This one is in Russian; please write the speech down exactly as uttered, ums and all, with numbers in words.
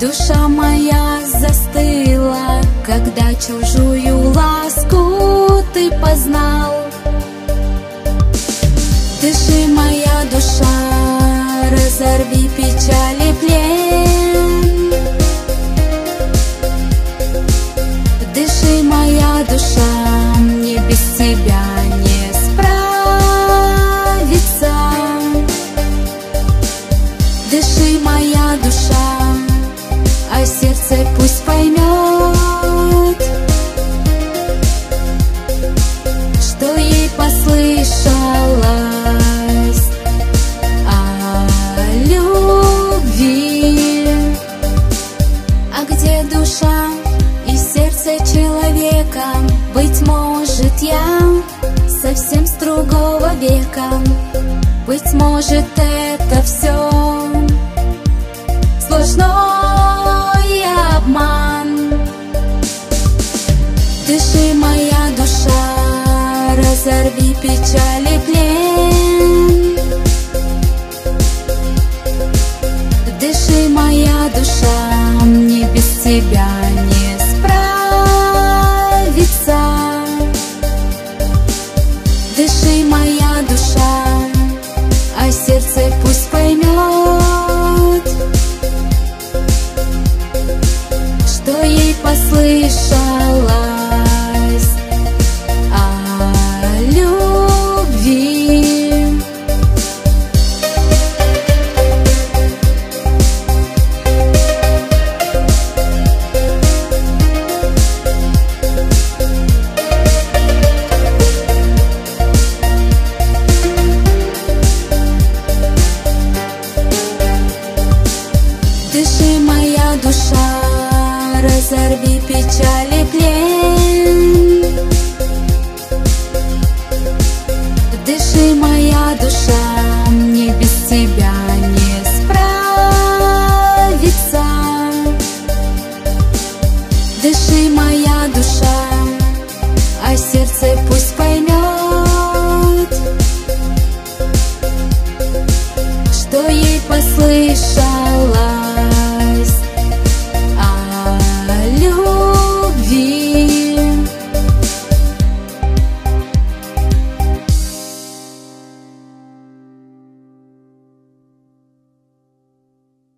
Душа моя застыла, когда чужую ласку ты познал. Дыши, моя душа, разорви печали плен. Дыши, моя душа, мне без тебя не справиться. Дыши, моя душа, а сердце пусть поймет, что ей послышалось о любви. А где душа и сердце человека? Быть может, я совсем с другого века. Быть может, это все сплошной обман. Дыши, моя душа, разорви печали плен. Дыши, моя душа, мне без тебя не справиться. Дыши, моя душа, а сердце пусть поймет, что ей послышалось о любви. Дыши, моя душа, разорви печали плен. Дыши, моя душа, мне без тебя не справиться. Дыши, моя душа, а сердце пусть поймет,